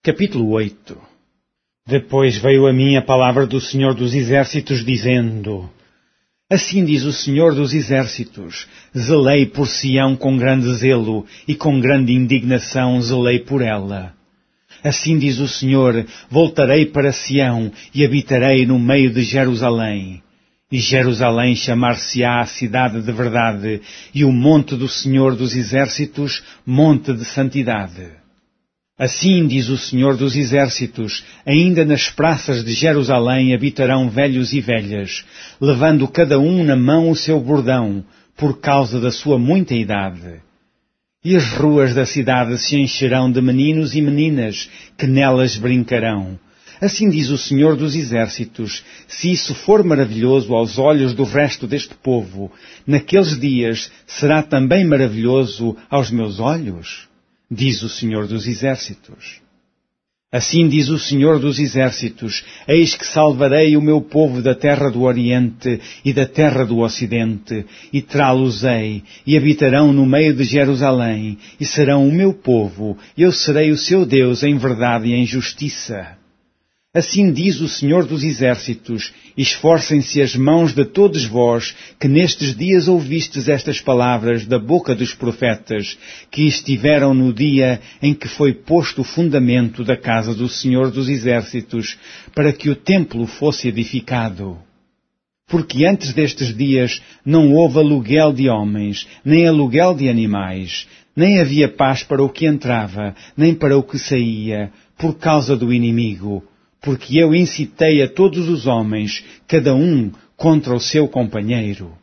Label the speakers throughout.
Speaker 1: Capítulo 8. Depois veio a mim a palavra do Senhor dos Exércitos, dizendo: Assim diz o Senhor dos Exércitos: zelei por Sião com grande zelo, e com grande indignação zelei por ela. Assim diz o Senhor: voltarei para Sião, e habitarei no meio de Jerusalém. E Jerusalém chamar-se-á a cidade de verdade, e o monte do Senhor dos Exércitos, monte de santidade. Assim diz o Senhor dos Exércitos: ainda nas praças de Jerusalém habitarão velhos e velhas, levando cada um na mão o seu bordão, por causa da sua muita idade. E as ruas da cidade se encherão de meninos e meninas, que nelas brincarão. Assim diz o Senhor dos Exércitos: se isso for maravilhoso aos olhos do resto deste povo, naqueles dias será também maravilhoso aos meus olhos? Diz o Senhor dos Exércitos. Assim diz o Senhor dos Exércitos: eis que salvarei o meu povo da terra do Oriente e da terra do Ocidente, e trá-los-ei, e habitarão no meio de Jerusalém, e serão o meu povo, e eu serei o seu Deus em verdade e em justiça. Assim diz o Senhor dos Exércitos: esforcem-se as mãos de todos vós, que nestes dias ouvistes estas palavras da boca dos profetas, que estiveram no dia em que foi posto o fundamento da casa do Senhor dos Exércitos, para que o templo fosse edificado. Porque antes destes dias não houve aluguel de homens, nem aluguel de animais, nem havia paz para o que entrava, nem para o que saía, por causa do inimigo. Porque eu incitei a todos os homens, cada um contra o seu companheiro.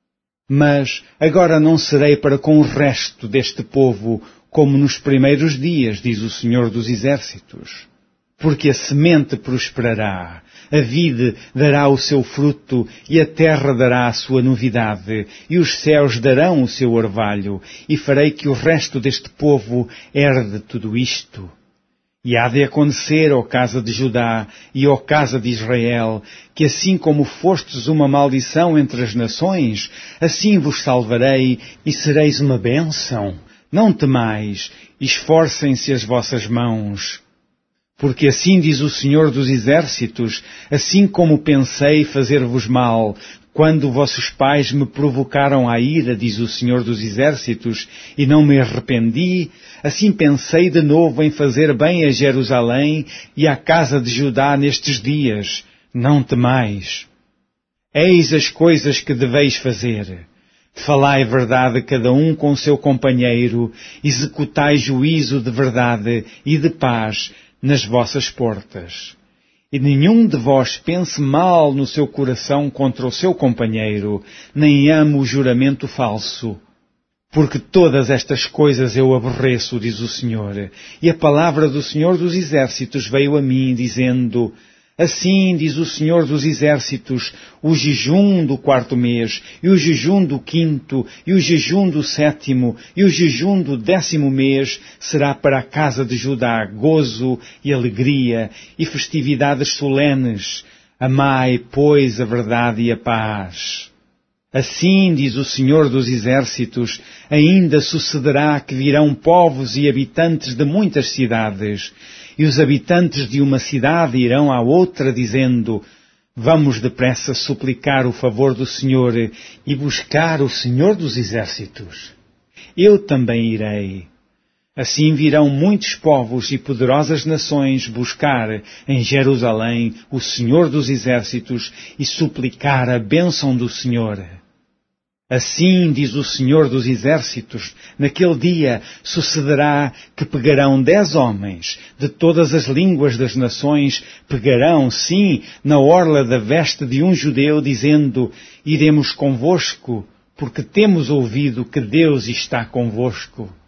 Speaker 1: Mas agora não serei para com o resto deste povo como nos primeiros dias, diz o Senhor dos Exércitos. Porque a semente prosperará, a vide dará o seu fruto, e a terra dará a sua novidade, e os céus darão o seu orvalho, e farei que o resto deste povo herde tudo isto. E há de acontecer, ó casa de Judá e ó casa de Israel, que assim como fostes uma maldição entre as nações, assim vos salvarei e sereis uma bênção. Não temais, esforcem-se as vossas mãos. Porque assim diz o Senhor dos Exércitos: assim como pensei fazer-vos mal, quando vossos pais me provocaram à ira, diz o Senhor dos Exércitos, e não me arrependi, assim pensei de novo em fazer bem a Jerusalém e à casa de Judá nestes dias. Não temais. Eis as coisas que deveis fazer. Falai verdade cada um com seu companheiro, executai juízo de verdade e de paz nas vossas portas. E nenhum de vós pense mal no seu coração contra o seu companheiro, nem ame o juramento falso. Porque todas estas coisas eu aborreço, diz o Senhor. E a palavra do Senhor dos Exércitos veio a mim, dizendo: assim diz o Senhor dos Exércitos: o jejum do 4º mês, e o jejum do 5º, e o jejum do 7º, e o jejum do 10º mês será para a casa de Judá gozo e alegria, e festividades solenes. Amai, pois, a verdade e a paz. Assim diz o Senhor dos Exércitos: ainda sucederá que virão povos e habitantes de muitas cidades, e os habitantes de uma cidade irão à outra, dizendo: vamos depressa suplicar o favor do Senhor e buscar o Senhor dos Exércitos. Eu também irei. Assim virão muitos povos e poderosas nações buscar em Jerusalém o Senhor dos Exércitos e suplicar a bênção do Senhor. Assim diz o Senhor dos Exércitos: naquele dia sucederá que pegarão 10 homens de todas as línguas das nações, pegarão, sim, na orla da veste de um judeu, dizendo: iremos convosco, porque temos ouvido que Deus está convosco.